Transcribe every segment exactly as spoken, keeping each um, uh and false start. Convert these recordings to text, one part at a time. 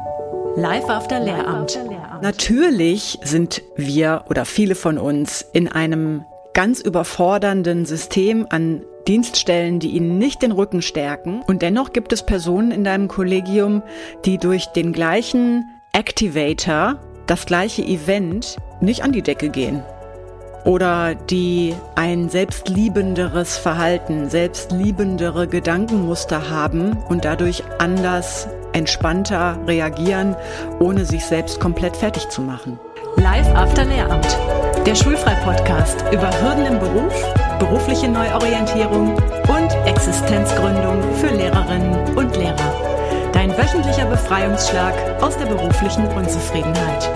Live after Lehramt. Natürlich sind wir oder viele von uns in einem ganz überfordernden System an Dienststellen, die ihnen nicht den Rücken stärken. Und dennoch gibt es Personen in deinem Kollegium, die durch den gleichen Activator, das gleiche Event, nicht an die Decke gehen. Oder die ein selbstliebenderes Verhalten, selbstliebendere Gedankenmuster haben und dadurch anders, entspannter reagieren, ohne sich selbst komplett fertig zu machen. Live after Lehramt. Der Schulfrei-Podcast über Hürden im Beruf, berufliche Neuorientierung und Existenzgründung für Lehrerinnen und Lehrer. Dein wöchentlicher Befreiungsschlag aus der beruflichen Unzufriedenheit.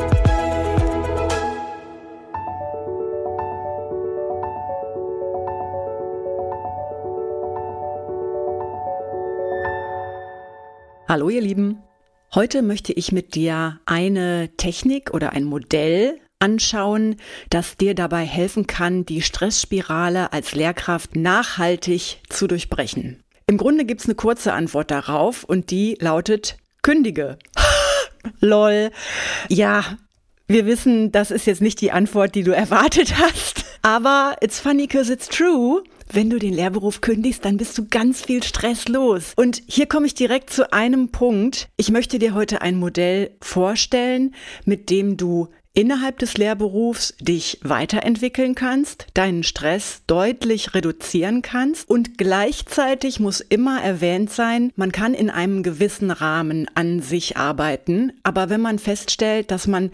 Hallo ihr Lieben, heute möchte ich mit dir eine Technik oder ein Modell anschauen, das dir dabei helfen kann, die Stressspirale als Lehrkraft nachhaltig zu durchbrechen. Im Grunde gibt's eine kurze Antwort darauf und die lautet: Kündige. Lol. Ja, wir wissen, das ist jetzt nicht die Antwort, die du erwartet hast, aber it's funny 'cause it's true. Wenn du den Lehrberuf kündigst, dann bist du ganz viel Stress los. Und hier komme ich direkt zu einem Punkt. Ich möchte dir heute ein Modell vorstellen, mit dem du innerhalb des Lehrberufs dich weiterentwickeln kannst, deinen Stress deutlich reduzieren kannst und gleichzeitig muss immer erwähnt sein, man kann in einem gewissen Rahmen an sich arbeiten, aber wenn man feststellt, dass man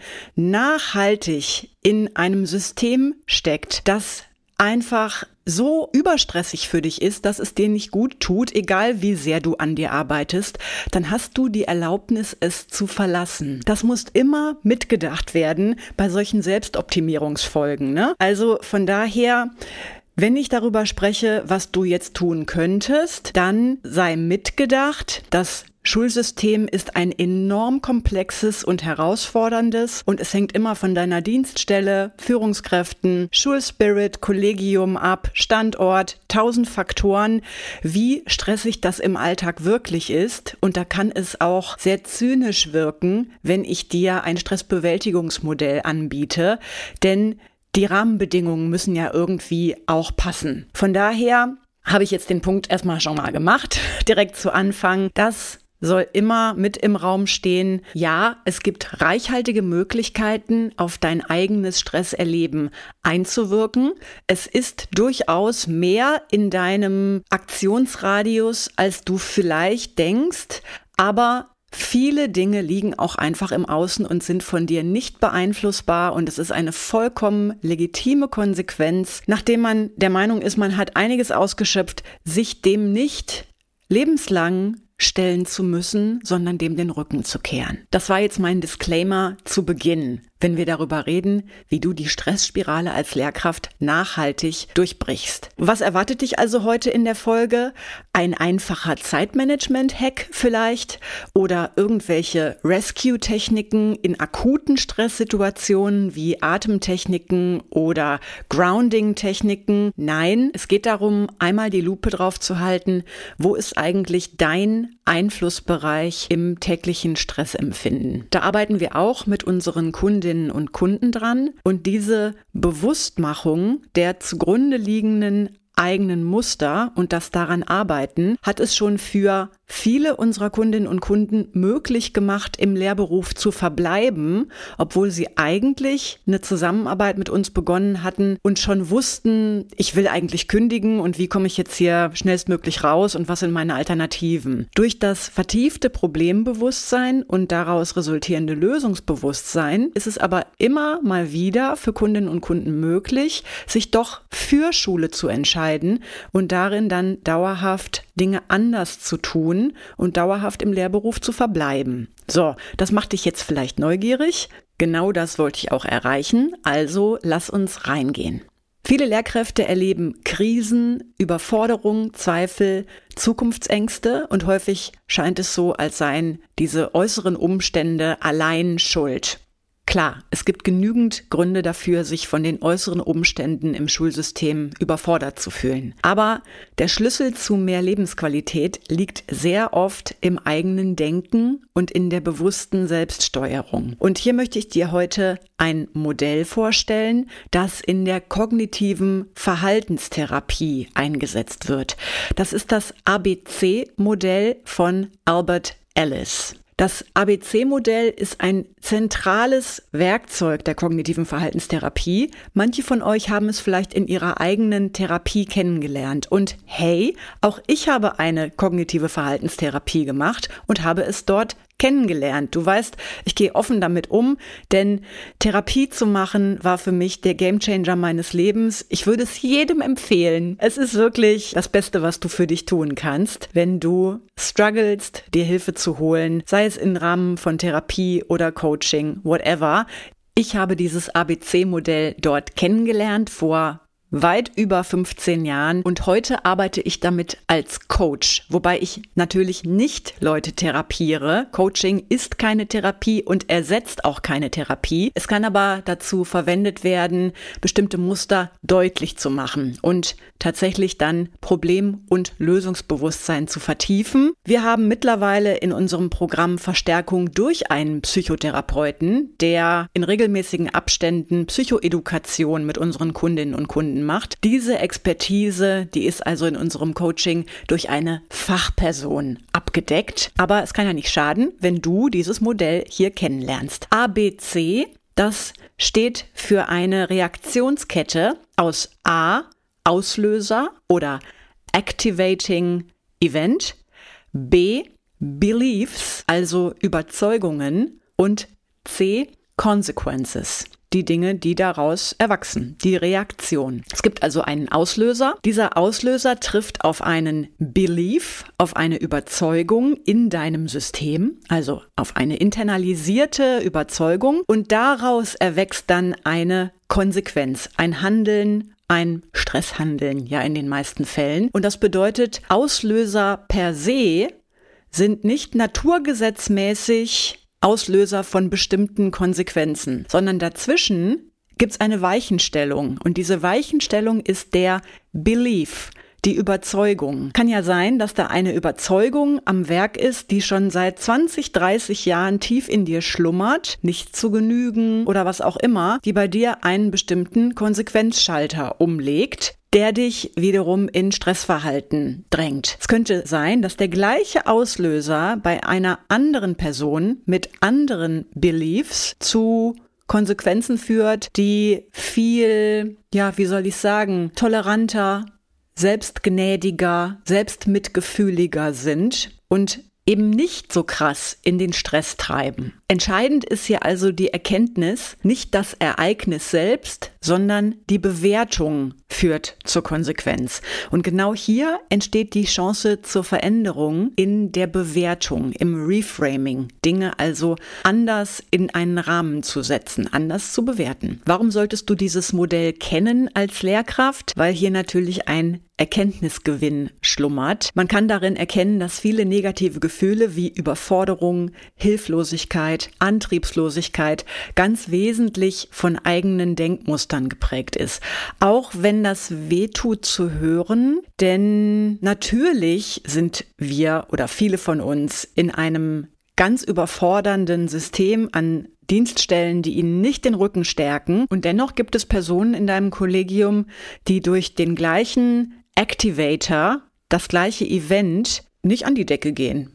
nachhaltig in einem System steckt, das einfach so überstressig für dich ist, dass es dir nicht gut tut, egal wie sehr du an dir arbeitest, dann hast du die Erlaubnis, es zu verlassen. Das muss immer mitgedacht werden bei solchen Selbstoptimierungsfolgen, ne? Also von daher, wenn ich darüber spreche, was du jetzt tun könntest, dann sei mitgedacht, das Schulsystem ist ein enorm komplexes und herausforderndes und es hängt immer von deiner Dienststelle, Führungskräften, Schulspirit, Kollegium ab, Standort, tausend Faktoren, wie stressig das im Alltag wirklich ist. Und da kann es auch sehr zynisch wirken, wenn ich dir ein Stressbewältigungsmodell anbiete, denn die Rahmenbedingungen müssen ja irgendwie auch passen. Von daher habe ich jetzt den Punkt erstmal schon mal gemacht, direkt zu Anfang, dass soll immer mit im Raum stehen. Ja, es gibt reichhaltige Möglichkeiten, auf dein eigenes Stresserleben einzuwirken. Es ist durchaus mehr in deinem Aktionsradius, als du vielleicht denkst, aber viele Dinge liegen auch einfach im Außen und sind von dir nicht beeinflussbar und es ist eine vollkommen legitime Konsequenz, nachdem man der Meinung ist, man hat einiges ausgeschöpft, sich dem nicht lebenslang stellen zu müssen, sondern dem den Rücken zu kehren. Das war jetzt mein Disclaimer zu Beginn, wenn wir darüber reden, wie du die Stressspirale als Lehrkraft nachhaltig durchbrichst. Was erwartet dich also heute in der Folge? Ein einfacher Zeitmanagement-Hack vielleicht oder irgendwelche Rescue-Techniken in akuten Stresssituationen wie Atemtechniken oder Grounding-Techniken? Nein, es geht darum, einmal die Lupe drauf zu halten, wo ist eigentlich dein Einflussbereich im täglichen Stressempfinden. Da arbeiten wir auch mit unseren Kundinnen und Kunden dran und diese Bewusstmachung der zugrunde liegenden eigenen Muster und das daran arbeiten, hat es schon für viele unserer Kundinnen und Kunden möglich gemacht, im Lehrberuf zu verbleiben, obwohl sie eigentlich eine Zusammenarbeit mit uns begonnen hatten und schon wussten, ich will eigentlich kündigen und wie komme ich jetzt hier schnellstmöglich raus und was sind meine Alternativen. Durch das vertiefte Problembewusstsein und daraus resultierende Lösungsbewusstsein ist es aber immer mal wieder für Kundinnen und Kunden möglich, sich doch für Schule zu entscheiden und darin dann dauerhaft Dinge anders zu tun und dauerhaft im Lehrberuf zu verbleiben. So, das macht dich jetzt vielleicht neugierig. Genau das wollte ich auch erreichen, also lass uns reingehen. Viele Lehrkräfte erleben Krisen, Überforderung, Zweifel, Zukunftsängste und häufig scheint es so, als seien diese äußeren Umstände allein schuld. Klar, es gibt genügend Gründe dafür, sich von den äußeren Umständen im Schulsystem überfordert zu fühlen. Aber der Schlüssel zu mehr Lebensqualität liegt sehr oft im eigenen Denken und in der bewussten Selbststeuerung. Und hier möchte ich dir heute ein Modell vorstellen, das in der kognitiven Verhaltenstherapie eingesetzt wird. Das ist das A B C-Modell von Albert Ellis. Das A B C-Modell ist ein zentrales Werkzeug der kognitiven Verhaltenstherapie. Manche von euch haben es vielleicht in ihrer eigenen Therapie kennengelernt. Und hey, auch ich habe eine kognitive Verhaltenstherapie gemacht und habe es dort kennengelernt. Du weißt, ich gehe offen damit um, denn Therapie zu machen war für mich der Gamechanger meines Lebens. Ich würde es jedem empfehlen. Es ist wirklich das Beste, was du für dich tun kannst, wenn du strugglest, dir Hilfe zu holen, sei es im Rahmen von Therapie oder Coaching, whatever. Ich habe dieses A B C-Modell dort kennengelernt vor weit über fünfzehn Jahren und heute arbeite ich damit als Coach, wobei ich natürlich nicht Leute therapiere. Coaching ist keine Therapie und ersetzt auch keine Therapie. Es kann aber dazu verwendet werden, bestimmte Muster deutlich zu machen und tatsächlich dann Problem- und Lösungsbewusstsein zu vertiefen. Wir haben mittlerweile in unserem Programm Verstärkung durch einen Psychotherapeuten, der in regelmäßigen Abständen Psychoedukation mit unseren Kundinnen und Kunden macht. Diese Expertise, die ist also in unserem Coaching durch eine Fachperson abgedeckt. Aber es kann ja nicht schaden, wenn du dieses Modell hier kennenlernst. A B C, das steht für eine Reaktionskette aus A, Auslöser oder Activating Event, B, Beliefs, also Überzeugungen und C, Consequences. Die Dinge, die daraus erwachsen, die Reaktion. Es gibt also einen Auslöser. Dieser Auslöser trifft auf einen Belief, auf eine Überzeugung in deinem System, also auf eine internalisierte Überzeugung und daraus erwächst dann eine Konsequenz, ein Handeln, ein Stresshandeln, ja in den meisten Fällen. Und das bedeutet, Auslöser per se sind nicht naturgesetzmäßig Auslöser von bestimmten Konsequenzen, sondern dazwischen gibt es eine Weichenstellung und diese Weichenstellung ist der Belief, die Überzeugung. Kann ja sein, dass da eine Überzeugung am Werk ist, die schon seit zwanzig, dreißig Jahren tief in dir schlummert, nicht zu genügen oder was auch immer, die bei dir einen bestimmten Konsequenzschalter umlegt, der dich wiederum in Stressverhalten drängt. Es könnte sein, dass der gleiche Auslöser bei einer anderen Person mit anderen Beliefs zu Konsequenzen führt, die viel, ja, wie soll ich sagen, toleranter, selbstgnädiger, selbstmitgefühliger sind und eben nicht so krass in den Stress treiben. Entscheidend ist hier also die Erkenntnis, nicht das Ereignis selbst, sondern die Bewertung führt zur Konsequenz. Und genau hier entsteht die Chance zur Veränderung in der Bewertung, im Reframing, Dinge also anders in einen Rahmen zu setzen, anders zu bewerten. Warum solltest du dieses Modell kennen als Lehrkraft? Weil hier natürlich ein Erkenntnisgewinn schlummert. Man kann darin erkennen, dass viele negative Gefühle wie Überforderung, Hilflosigkeit, Antriebslosigkeit ganz wesentlich von eigenen Denkmustern geprägt ist. Auch wenn das wehtut zu hören, denn natürlich sind wir oder viele von uns in einem ganz überfordernden System an Dienststellen, die ihnen nicht den Rücken stärken. Und dennoch gibt es Personen in deinem Kollegium, die durch den gleichen Activator, das gleiche Event, nicht an die Decke gehen.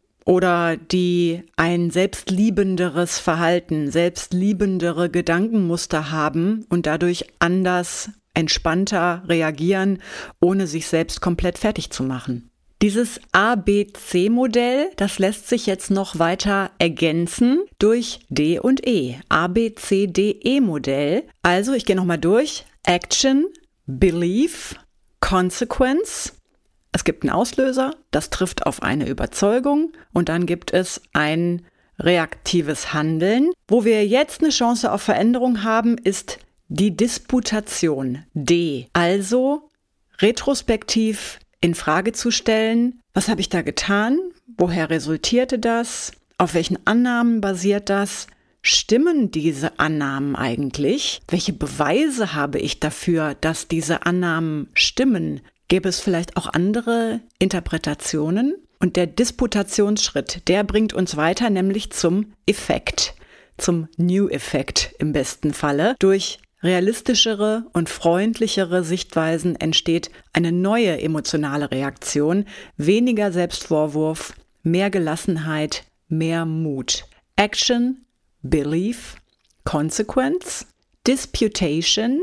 Oder die ein selbstliebenderes Verhalten, selbstliebendere Gedankenmuster haben und dadurch anders, entspannter reagieren, ohne sich selbst komplett fertig zu machen. Dieses A B C-Modell, das lässt sich jetzt noch weiter ergänzen durch D und E. A B C D E-Modell. Also, ich gehe nochmal durch. Action, Belief, Consequence. Es gibt einen Auslöser, das trifft auf eine Überzeugung und dann gibt es ein reaktives Handeln. Wo wir jetzt eine Chance auf Veränderung haben, ist die Disputation, D. Also retrospektiv in Frage zu stellen, was habe ich da getan? Woher resultierte das? Auf welchen Annahmen basiert das? stimmen diese Annahmen eigentlich? Welche Beweise habe ich dafür, dass diese Annahmen stimmen? Gäbe es vielleicht auch andere Interpretationen? Und der Disputationsschritt, der bringt uns weiter, nämlich zum Effekt, zum New-Effekt im besten Falle. Durch realistischere und freundlichere Sichtweisen entsteht eine neue emotionale Reaktion, weniger Selbstvorwurf, mehr Gelassenheit, mehr Mut. Action, Belief, Consequence, Disputation,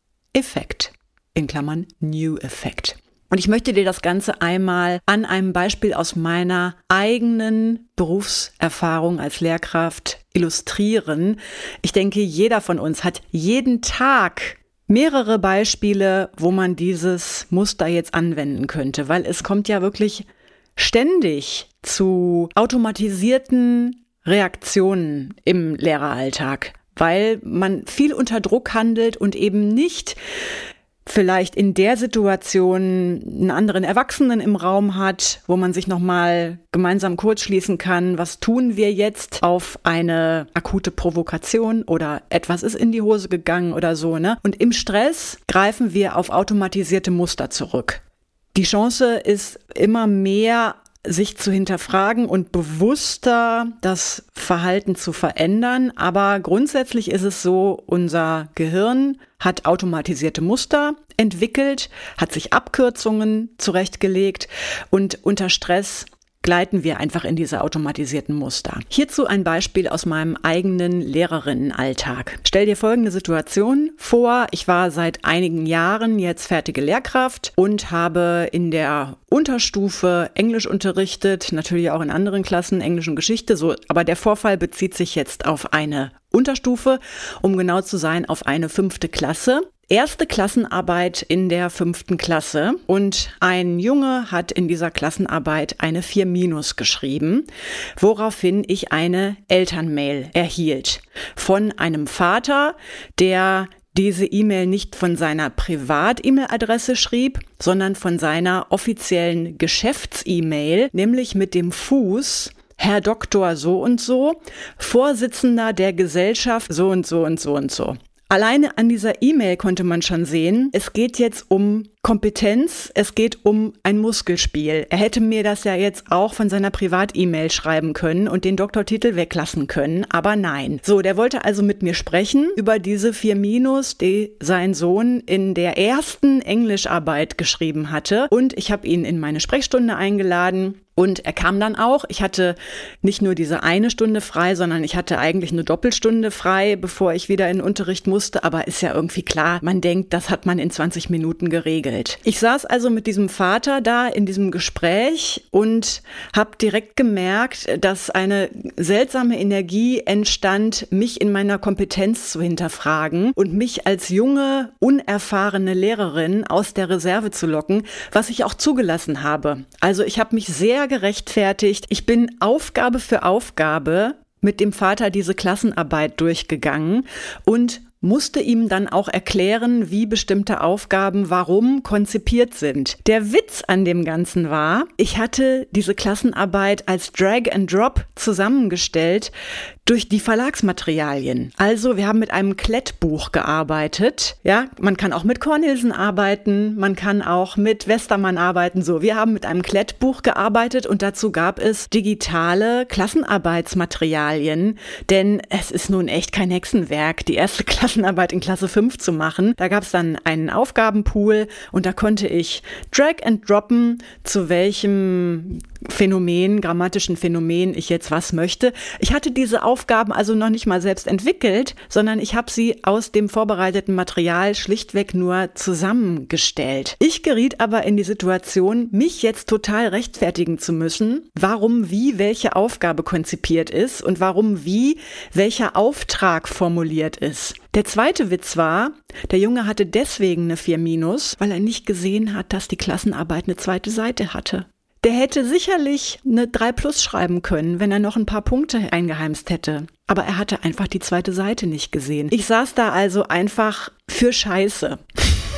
Effekt, in Klammern New Effect. Und ich möchte dir das Ganze einmal an einem Beispiel aus meiner eigenen Berufserfahrung als Lehrkraft illustrieren. Ich denke, jeder von uns hat jeden Tag mehrere Beispiele, wo man dieses Muster jetzt anwenden könnte, weil es kommt ja wirklich ständig zu automatisierten Reaktionen im Lehreralltag, weil man viel unter Druck handelt und eben nicht vielleicht in der Situation einen anderen Erwachsenen im Raum hat, wo man sich nochmal gemeinsam kurzschließen kann, was tun wir jetzt auf eine akute Provokation oder etwas ist in die Hose gegangen oder so, ne? Und im Stress greifen wir auf automatisierte Muster zurück. Die Chance ist immer mehr, sich zu hinterfragen und bewusster das Verhalten zu verändern. Aber grundsätzlich ist es so, unser Gehirn hat automatisierte Muster entwickelt, hat sich Abkürzungen zurechtgelegt und unter Stress gleiten wir einfach in diese automatisierten Muster. Hierzu ein Beispiel aus meinem eigenen Lehrerinnenalltag. Stell dir folgende Situation vor. Ich war seit einigen Jahren jetzt fertige Lehrkraft und habe in der Unterstufe Englisch unterrichtet, natürlich auch in anderen Klassen, Englisch und Geschichte, so, aber der Vorfall bezieht sich jetzt auf eine Unterstufe, um genau zu sein, auf eine fünfte Klasse. Erste Klassenarbeit in der fünften Klasse und ein Junge hat in dieser Klassenarbeit eine vier minus geschrieben, woraufhin ich eine Elternmail erhielt von einem Vater, der diese E-Mail nicht von seiner Privat-E-Mail-Adresse schrieb, sondern von seiner offiziellen Geschäfts-E-Mail, nämlich mit dem Fuß Herr Doktor so und so, Vorsitzender der Gesellschaft so und so und so und so. Alleine an dieser E-Mail konnte man schon sehen, es geht jetzt um Kompetenz, es geht um ein Muskelspiel. Er hätte mir das ja jetzt auch von seiner Privat-E-Mail schreiben können und den Doktortitel weglassen können, aber nein. So, der wollte also mit mir sprechen über diese vier minus, die sein Sohn in der ersten Englischarbeit geschrieben hatte. Und ich habe ihn in meine Sprechstunde eingeladen. Und er kam dann auch. Ich hatte nicht nur diese eine Stunde frei, sondern ich hatte eigentlich eine Doppelstunde frei, bevor ich wieder in den Unterricht musste. Aber ist ja irgendwie klar, man denkt, das hat man in zwanzig Minuten geregelt. Ich saß also mit diesem Vater da in diesem Gespräch und habe direkt gemerkt, dass eine seltsame Energie entstand, mich in meiner Kompetenz zu hinterfragen und mich als junge, unerfahrene Lehrerin aus der Reserve zu locken, was ich auch zugelassen habe. Also ich habe mich sehr gerechtfertigt. Ich bin Aufgabe für Aufgabe mit dem Vater diese Klassenarbeit durchgegangen und musste ihm dann auch erklären, wie bestimmte Aufgaben warum konzipiert sind. Der Witz an dem Ganzen war, ich hatte diese Klassenarbeit als Drag and Drop zusammengestellt durch die Verlagsmaterialien. Also wir haben mit einem Klettbuch gearbeitet. Ja, man kann auch mit Cornelsen arbeiten, man kann auch mit Westermann arbeiten. So, wir haben mit einem Klettbuch gearbeitet und dazu gab es digitale Klassenarbeitsmaterialien, denn es ist nun echt kein Hexenwerk, die erste Klassenarbeit in Klasse fünf zu machen. Da gab es dann einen Aufgabenpool und da konnte ich drag and droppen, zu welchem Phänomen, grammatischen Phänomen ich jetzt was möchte. Ich hatte diese Aufgaben also noch nicht mal selbst entwickelt, sondern ich habe sie aus dem vorbereiteten Material schlichtweg nur zusammengestellt. Ich geriet aber in die Situation, mich jetzt total rechtfertigen zu müssen, warum wie welche Aufgabe konzipiert ist und warum wie welcher Auftrag formuliert ist. Der zweite Witz war, der Junge hatte deswegen eine vier minus, weil er nicht gesehen hat, dass die Klassenarbeit eine zweite Seite hatte. Der hätte sicherlich eine drei plus schreiben können, wenn er noch ein paar Punkte eingeheimst hätte. Aber er hatte einfach die zweite Seite nicht gesehen. Ich saß da also einfach für Scheiße.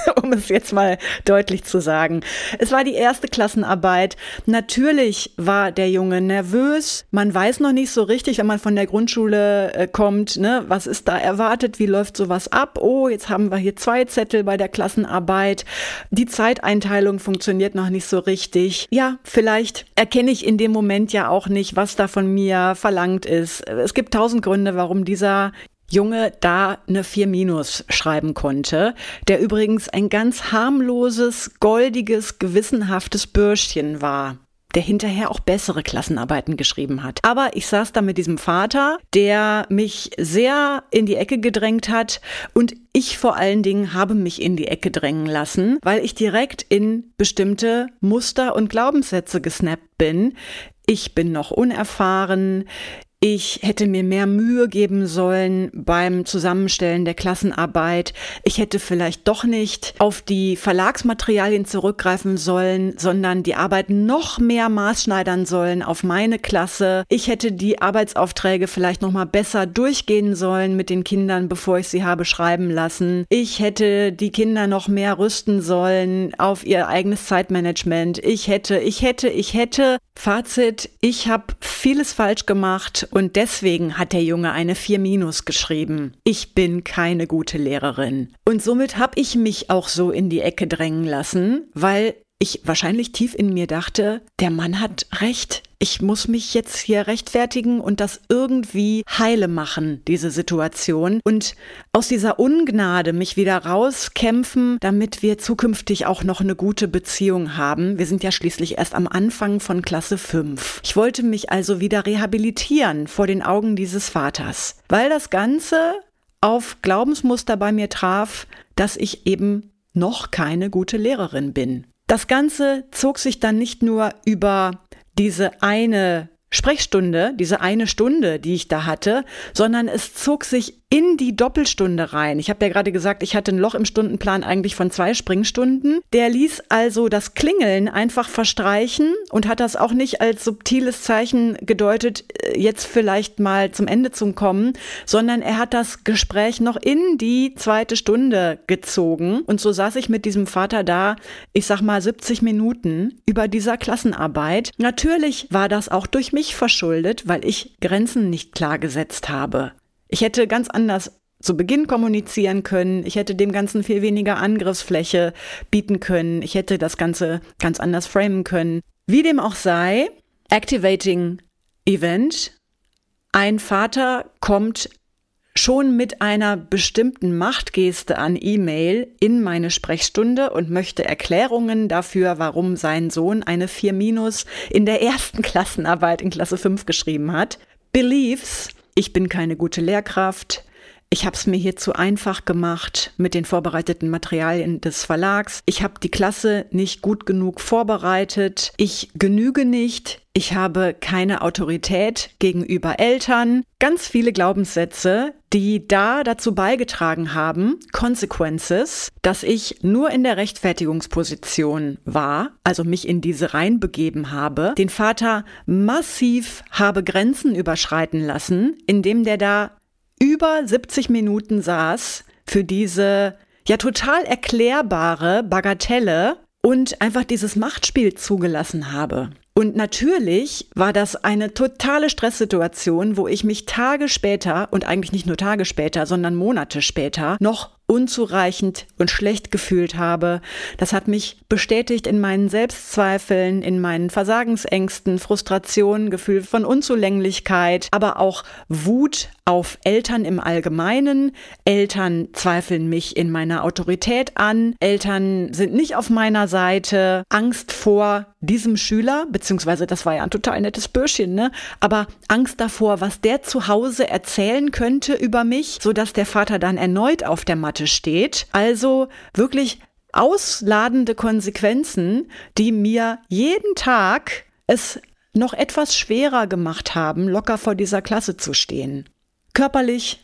um es jetzt mal deutlich zu sagen. Es war die erste Klassenarbeit. Natürlich war der Junge nervös. Man weiß noch nicht so richtig, wenn man von der Grundschule äh, kommt, ne, was ist da erwartet, wie läuft sowas ab? Oh, jetzt haben wir hier zwei Zettel bei der Klassenarbeit. Die Zeiteinteilung funktioniert noch nicht so richtig. Ja, vielleicht erkenne ich in dem Moment ja auch nicht, was da von mir verlangt ist. Es gibt tausend Gründe, warum dieser Junge da eine vier minus schreiben konnte, der übrigens ein ganz harmloses, goldiges, gewissenhaftes Bürschchen war, der hinterher auch bessere Klassenarbeiten geschrieben hat. Aber ich saß da mit diesem Vater, der mich sehr in die Ecke gedrängt hat, und ich vor allen Dingen habe mich in die Ecke drängen lassen, weil ich direkt in bestimmte Muster und Glaubenssätze gesnappt bin. Ich bin noch unerfahren. Ich hätte mir mehr Mühe geben sollen beim Zusammenstellen der Klassenarbeit. Ich hätte vielleicht doch nicht auf die Verlagsmaterialien zurückgreifen sollen, sondern die Arbeit noch mehr maßschneidern sollen auf meine Klasse. Ich hätte die Arbeitsaufträge vielleicht noch mal besser durchgehen sollen mit den Kindern, bevor ich sie habe schreiben lassen. Ich hätte die Kinder noch mehr rüsten sollen auf ihr eigenes Zeitmanagement. Ich hätte, ich hätte, ich hätte. Fazit, ich habe vieles falsch gemacht und deswegen hat der Junge eine vier minus geschrieben. Ich bin keine gute Lehrerin. Und somit habe ich mich auch so in die Ecke drängen lassen, weil ich wahrscheinlich tief in mir dachte, der Mann hat recht. Ich muss mich jetzt hier rechtfertigen und das irgendwie heile machen, diese Situation. Und aus dieser Ungnade mich wieder rauskämpfen, damit wir zukünftig auch noch eine gute Beziehung haben. Wir sind ja schließlich erst am Anfang von Klasse fünf. Ich wollte mich also wieder rehabilitieren vor den Augen dieses Vaters, weil das Ganze auf Glaubensmuster bei mir traf, dass ich eben noch keine gute Lehrerin bin. Das Ganze zog sich dann nicht nur über diese eine Sprechstunde, diese eine Stunde, die ich da hatte, sondern es zog sich in die Doppelstunde rein. Ich habe ja gerade gesagt, ich hatte ein Loch im Stundenplan eigentlich von zwei Springstunden. Der ließ also das Klingeln einfach verstreichen und hat das auch nicht als subtiles Zeichen gedeutet, jetzt vielleicht mal zum Ende zu kommen, sondern er hat das Gespräch noch in die zweite Stunde gezogen. Und so saß ich mit diesem Vater da, ich sag mal siebzig Minuten über dieser Klassenarbeit. Natürlich war das auch durch mich verschuldet, weil ich Grenzen nicht klar gesetzt habe. Ich hätte ganz anders zu Beginn kommunizieren können. Ich hätte dem Ganzen viel weniger Angriffsfläche bieten können. Ich hätte das Ganze ganz anders framen können. Wie dem auch sei, Activating Event. Ein Vater kommt schon mit einer bestimmten Machtgeste an E-Mail in meine Sprechstunde und möchte Erklärungen dafür, warum sein Sohn eine vier minus in der ersten Klassenarbeit in Klasse fünf geschrieben hat. Believes, ich bin keine gute Lehrkraft. Ich habe es mir hier zu einfach gemacht mit den vorbereiteten Materialien des Verlags. Ich habe die Klasse nicht gut genug vorbereitet. Ich genüge nicht. Ich habe keine Autorität gegenüber Eltern. Ganz viele Glaubenssätze, die da dazu beigetragen haben, Consequences, dass ich nur in der Rechtfertigungsposition war, also mich in diese reinbegeben habe, den Vater massiv habe Grenzen überschreiten lassen, indem der da über siebzig Minuten saß für diese ja total erklärbare Bagatelle und einfach dieses Machtspiel zugelassen habe. Und natürlich war das eine totale Stresssituation, wo ich mich Tage später, und eigentlich nicht nur Tage später, sondern Monate später, noch unzureichend und schlecht gefühlt habe. Das hat mich bestätigt in meinen Selbstzweifeln, in meinen Versagensängsten, Frustration, Gefühl von Unzulänglichkeit, aber auch Wut auf Eltern im Allgemeinen. Eltern zweifeln mich in meiner Autorität an. Eltern sind nicht auf meiner Seite. Angst vor diesem Schüler, beziehungsweise das war ja ein total nettes Bürschchen, ne? Aber Angst davor, was der zu Hause erzählen könnte über mich, sodass der Vater dann erneut auf der Matte steht. Also wirklich ausladende Konsequenzen, die mir jeden Tag es noch etwas schwerer gemacht haben, locker vor dieser Klasse zu stehen. Körperlich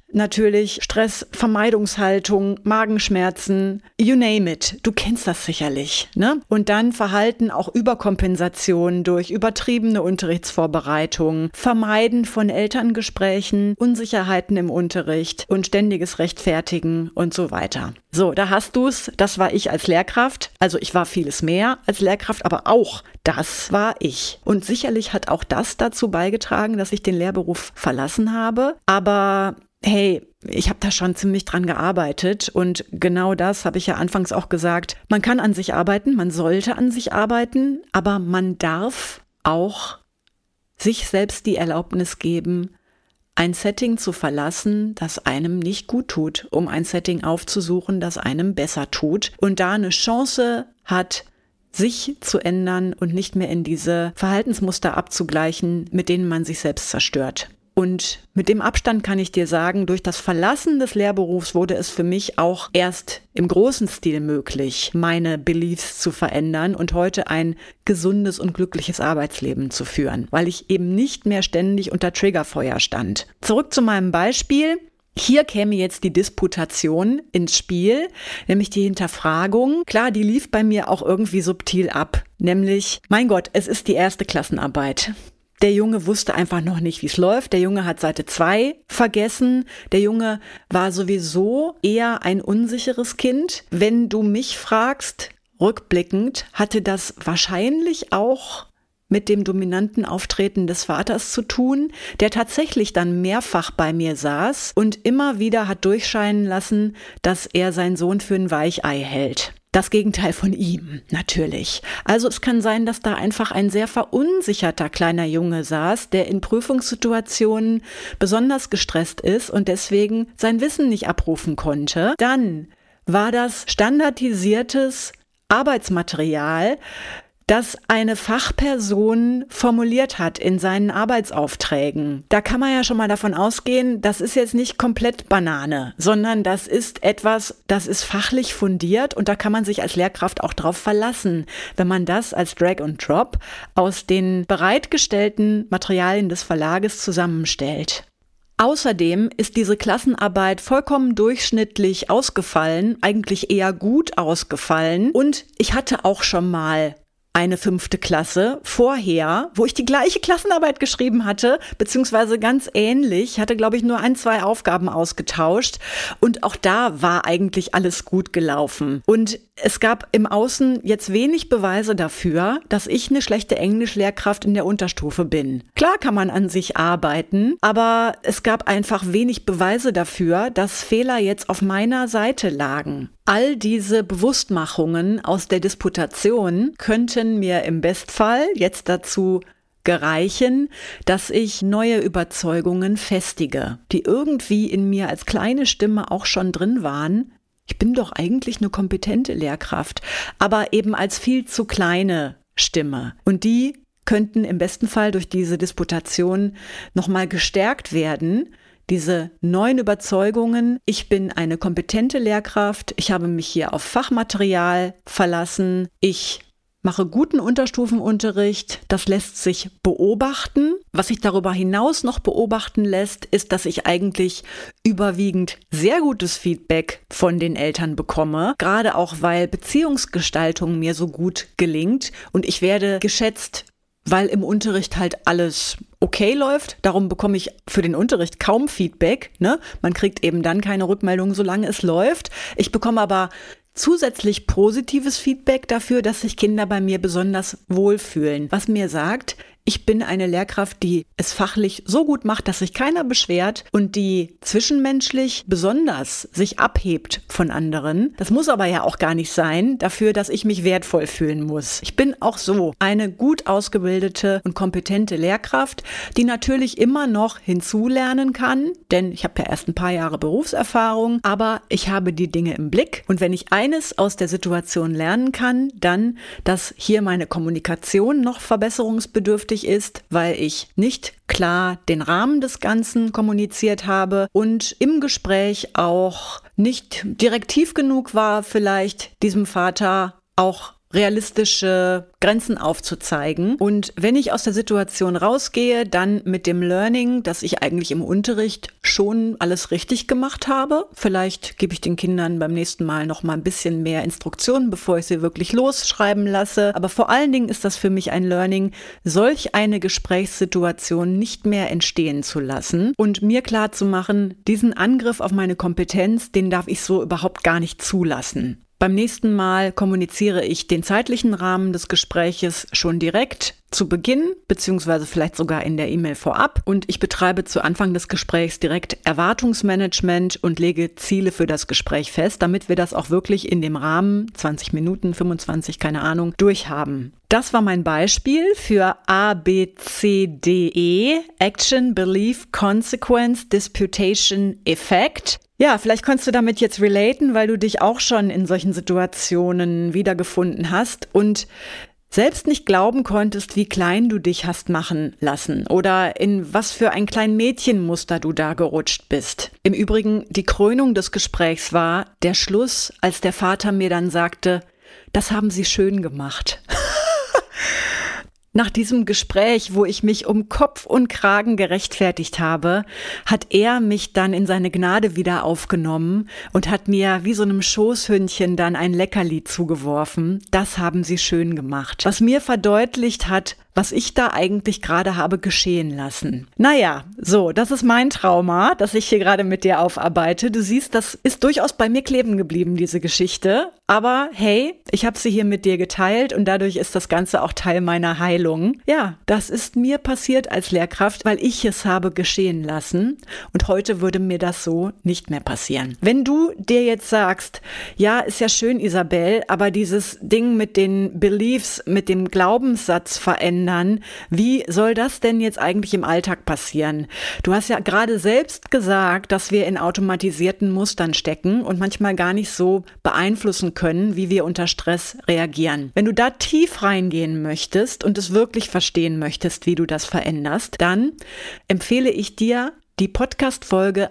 natürlich Stressvermeidungshaltung, Magenschmerzen, you name it. Du kennst das sicherlich, ne? Und dann Verhalten, auch Überkompensation durch übertriebene Unterrichtsvorbereitungen, Vermeiden von Elterngesprächen, Unsicherheiten im Unterricht und ständiges Rechtfertigen und so weiter. So, da hast du's. Das war ich als Lehrkraft. Also ich war vieles mehr als Lehrkraft, aber auch das war ich. Und sicherlich hat auch das dazu beigetragen, dass ich den Lehrberuf verlassen habe. Aber hey, ich habe da schon ziemlich dran gearbeitet und genau das habe ich ja anfangs auch gesagt. Man kann an sich arbeiten, man sollte an sich arbeiten, aber man darf auch sich selbst die Erlaubnis geben, ein Setting zu verlassen, das einem nicht gut tut, um ein Setting aufzusuchen, das einem besser tut und da eine Chance hat, sich zu ändern und nicht mehr in diese Verhaltensmuster abzugleichen, mit denen man sich selbst zerstört. Und mit dem Abstand kann ich dir sagen, durch das Verlassen des Lehrberufs wurde es für mich auch erst im großen Stil möglich, meine Beliefs zu verändern und heute ein gesundes und glückliches Arbeitsleben zu führen, weil ich eben nicht mehr ständig unter Triggerfeuer stand. Zurück zu meinem Beispiel. Hier käme jetzt die Disputation ins Spiel, nämlich die Hinterfragung. Klar, die lief bei mir auch irgendwie subtil ab, nämlich, mein Gott, es ist die erste Klassenarbeit. Der Junge wusste einfach noch nicht, wie es läuft. Der Junge hat Seite zwei vergessen. Der Junge war sowieso eher ein unsicheres Kind. Wenn du mich fragst, rückblickend, hatte das wahrscheinlich auch mit dem dominanten Auftreten des Vaters zu tun, der tatsächlich dann mehrfach bei mir saß und immer wieder hat durchscheinen lassen, dass er seinen Sohn für ein Weichei hält. Das Gegenteil von ihm, natürlich. Also es kann sein, dass da einfach ein sehr verunsicherter kleiner Junge saß, der in Prüfungssituationen besonders gestresst ist und deswegen sein Wissen nicht abrufen konnte. Dann war das standardisiertes Arbeitsmaterial, das eine Fachperson formuliert hat in seinen Arbeitsaufträgen. Da kann man ja schon mal davon ausgehen, das ist jetzt nicht komplett Banane, sondern das ist etwas, das ist fachlich fundiert und da kann man sich als Lehrkraft auch drauf verlassen, wenn man das als Drag and Drop aus den bereitgestellten Materialien des Verlages zusammenstellt. Außerdem ist diese Klassenarbeit vollkommen durchschnittlich ausgefallen, eigentlich eher gut ausgefallen und ich hatte auch schon mal eine fünfte Klasse vorher, wo ich die gleiche Klassenarbeit geschrieben hatte, beziehungsweise ganz ähnlich, hatte, glaube ich, nur ein, zwei Aufgaben ausgetauscht und auch da war eigentlich alles gut gelaufen. Und es gab im Außen jetzt wenig Beweise dafür, dass ich eine schlechte Englischlehrkraft in der Unterstufe bin. Klar kann man an sich arbeiten, aber es gab einfach wenig Beweise dafür, dass Fehler jetzt auf meiner Seite lagen. All diese Bewusstmachungen aus der Disputation könnten mir im Bestfall jetzt dazu gereichen, dass ich neue Überzeugungen festige, die irgendwie in mir als kleine Stimme auch schon drin waren. Ich bin doch eigentlich eine kompetente Lehrkraft, aber eben als viel zu kleine Stimme. Und die könnten im besten Fall durch diese Disputation nochmal gestärkt werden. Diese neuen Überzeugungen, ich bin eine kompetente Lehrkraft, ich habe mich hier auf Fachmaterial verlassen, ich mache guten Unterstufenunterricht, das lässt sich beobachten. Was sich darüber hinaus noch beobachten lässt, ist, dass ich eigentlich überwiegend sehr gutes Feedback von den Eltern bekomme, gerade auch, weil Beziehungsgestaltung mir so gut gelingt und ich werde geschätzt, weil im Unterricht halt alles okay läuft. Darum bekomme ich für den Unterricht kaum Feedback, ne? Man kriegt eben dann keine Rückmeldung, solange es läuft. Ich bekomme aber zusätzlich positives Feedback dafür, dass sich Kinder bei mir besonders wohlfühlen. Was mir sagt, ich bin eine Lehrkraft, die es fachlich so gut macht, dass sich keiner beschwert und die zwischenmenschlich besonders sich abhebt von anderen. Das muss aber ja auch gar nicht sein, dafür, dass ich mich wertvoll fühlen muss. Ich bin auch so eine gut ausgebildete und kompetente Lehrkraft, die natürlich immer noch hinzulernen kann, denn ich habe ja erst ein paar Jahre Berufserfahrung, aber ich habe die Dinge im Blick und wenn ich eines aus der Situation lernen kann, dann, dass hier meine Kommunikation noch verbesserungsbedürftig ist, weil ich nicht klar den Rahmen des Ganzen kommuniziert habe und im Gespräch auch nicht direktiv genug war, vielleicht diesem Vater auch realistische Grenzen aufzuzeigen. Und wenn ich aus der Situation rausgehe, dann mit dem Learning, dass ich eigentlich im Unterricht schon alles richtig gemacht habe. Vielleicht gebe ich den Kindern beim nächsten Mal noch mal ein bisschen mehr Instruktionen, bevor ich sie wirklich losschreiben lasse. Aber vor allen Dingen ist das für mich ein Learning, solch eine Gesprächssituation nicht mehr entstehen zu lassen und mir klar zu machen, diesen Angriff auf meine Kompetenz, den darf ich so überhaupt gar nicht zulassen. Beim nächsten Mal kommuniziere ich den zeitlichen Rahmen des Gespräches schon direkt zu Beginn, beziehungsweise vielleicht sogar in der E-Mail vorab. Und ich betreibe zu Anfang des Gesprächs direkt Erwartungsmanagement und lege Ziele für das Gespräch fest, damit wir das auch wirklich in dem Rahmen, zwanzig Minuten, fünfundzwanzig, keine Ahnung, durchhaben. Das war mein Beispiel für A B C D E, Action, Belief, Consequence, Disputation, Effect. Ja, vielleicht kannst du damit jetzt relaten, weil du dich auch schon in solchen Situationen wiedergefunden hast und selbst nicht glauben konntest, wie klein du dich hast machen lassen oder in was für ein klein Mädchenmuster du da gerutscht bist. Im Übrigen, die Krönung des Gesprächs war der Schluss, als der Vater mir dann sagte, das haben Sie schön gemacht. Nach diesem Gespräch, wo ich mich um Kopf und Kragen gerechtfertigt habe, hat er mich dann in seine Gnade wieder aufgenommen und hat mir wie so einem Schoßhündchen dann ein Leckerli zugeworfen. Das haben Sie schön gemacht. Was mir verdeutlicht hat, was ich da eigentlich gerade habe geschehen lassen. Naja, so, das ist mein Trauma, das ich hier gerade mit dir aufarbeite. Du siehst, das ist durchaus bei mir kleben geblieben, diese Geschichte. Aber hey, ich habe sie hier mit dir geteilt und dadurch ist das Ganze auch Teil meiner Heilung. Ja, das ist mir passiert als Lehrkraft, weil ich es habe geschehen lassen. Und heute würde mir das so nicht mehr passieren. Wenn du dir jetzt sagst, ja, ist ja schön, Isabel, aber dieses Ding mit den Beliefs, mit dem Glaubenssatz verändern, wie soll das denn jetzt eigentlich im Alltag passieren? Du hast ja gerade selbst gesagt, dass wir in automatisierten Mustern stecken und manchmal gar nicht so beeinflussen können, wie wir unter Stress reagieren. Wenn du da tief reingehen möchtest und es wirklich verstehen möchtest, wie du das veränderst, dann empfehle ich dir, die Podcast-Folge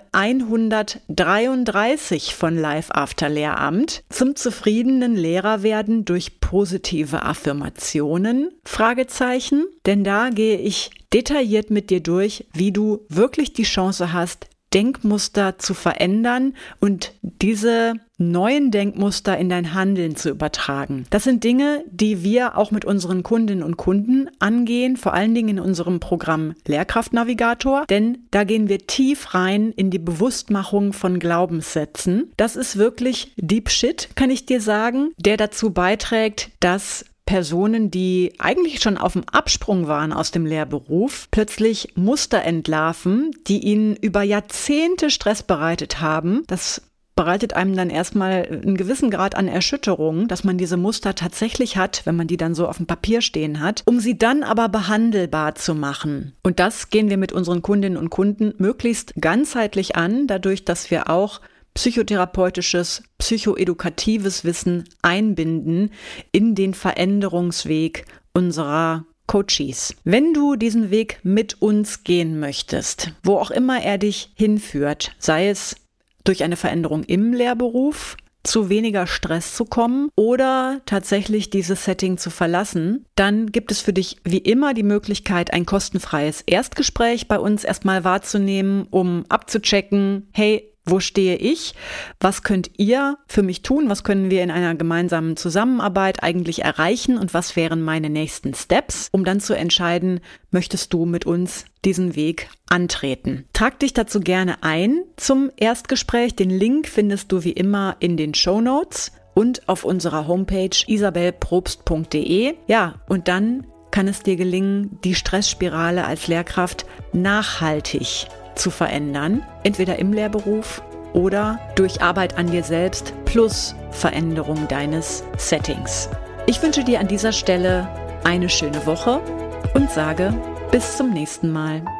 hundertdreiunddreißig von Life After Lehramt zum zufriedenen Lehrer werden durch positive Affirmationen? Fragezeichen. Denn da gehe ich detailliert mit dir durch, wie du wirklich die Chance hast, Denkmuster zu verändern und diese neuen Denkmuster in dein Handeln zu übertragen. Das sind Dinge, die wir auch mit unseren Kundinnen und Kunden angehen, vor allen Dingen in unserem Programm Lehrkraftnavigator, denn da gehen wir tief rein in die Bewusstmachung von Glaubenssätzen. Das ist wirklich Deep Shit, kann ich dir sagen, der dazu beiträgt, dass Personen, die eigentlich schon auf dem Absprung waren aus dem Lehrberuf, plötzlich Muster entlarven, die ihnen über Jahrzehnte Stress bereitet haben. Das bereitet einem dann erstmal einen gewissen Grad an Erschütterung, dass man diese Muster tatsächlich hat, wenn man die dann so auf dem Papier stehen hat, um sie dann aber behandelbar zu machen. Und das gehen wir mit unseren Kundinnen und Kunden möglichst ganzheitlich an, dadurch, dass wir auch psychotherapeutisches, psychoedukatives Wissen einbinden in den Veränderungsweg unserer Coaches. Wenn du diesen Weg mit uns gehen möchtest, wo auch immer er dich hinführt, sei es durch eine Veränderung im Lehrberuf, zu weniger Stress zu kommen oder tatsächlich dieses Setting zu verlassen, dann gibt es für dich wie immer die Möglichkeit, ein kostenfreies Erstgespräch bei uns erstmal wahrzunehmen, um abzuchecken, hey, wo stehe ich? Was könnt ihr für mich tun? Was können wir in einer gemeinsamen Zusammenarbeit eigentlich erreichen? Und was wären meine nächsten Steps, um dann zu entscheiden, möchtest du mit uns diesen Weg antreten? Trag dich dazu gerne ein zum Erstgespräch. Den Link findest du wie immer in den Shownotes und auf unserer Homepage isabelprobst punkt de. Ja, und dann kann es dir gelingen, die Stressspirale als Lehrkraft nachhaltig zu verändern, entweder im Lehrberuf oder durch Arbeit an dir selbst plus Veränderung deines Settings. Ich wünsche dir an dieser Stelle eine schöne Woche und sage bis zum nächsten Mal.